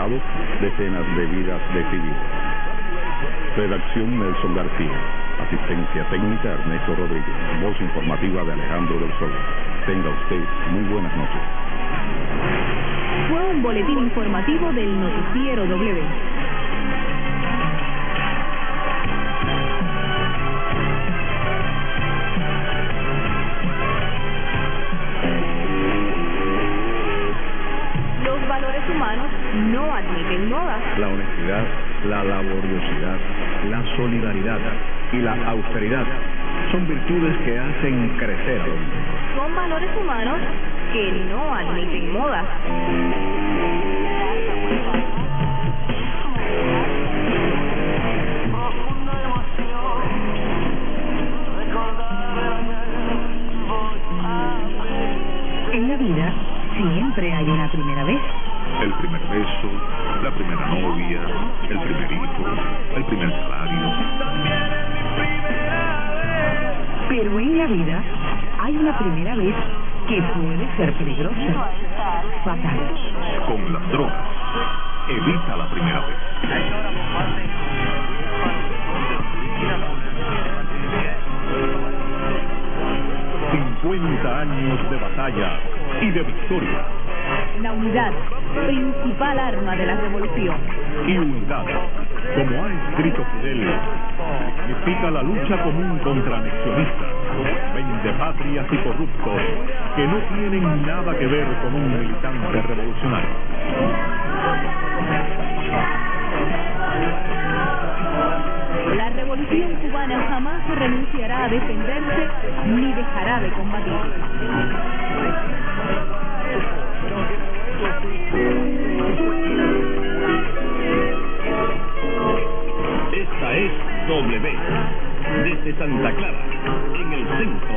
salvado decenas de vidas de civiles. Redacción Nelson García. Asistencia técnica Ernesto Rodríguez. Voz informativa de Alejandro del Sol. Tenga usted muy buenas noches. Fue un boletín informativo del Noticiero W. Los valores humanos no admiten modas. La honestidad, la laboriosidad, la solidaridad y la austeridad son virtudes que hacen crecer al hombre. Son valores humanos que no admiten modas. En la vida siempre hay una primera vez. El primer beso, la primera novia, el primer hijo, el primer salario. Pero en la vida hay una primera vez que puede ser peligrosa, fatal. Con las drogas, evita la primera vez. 50 años de batalla y de victoria. La unidad, principal arma de la revolución. Y unidad, como ha escrito Fidel, significa la lucha común contra anexionistas, vendepatrias y corruptos que no tienen nada que ver con un militante revolucionario. La revolución cubana jamás renunciará a defenderse ni dejará de combatir. Esta es W, desde Santa Clara, en el centro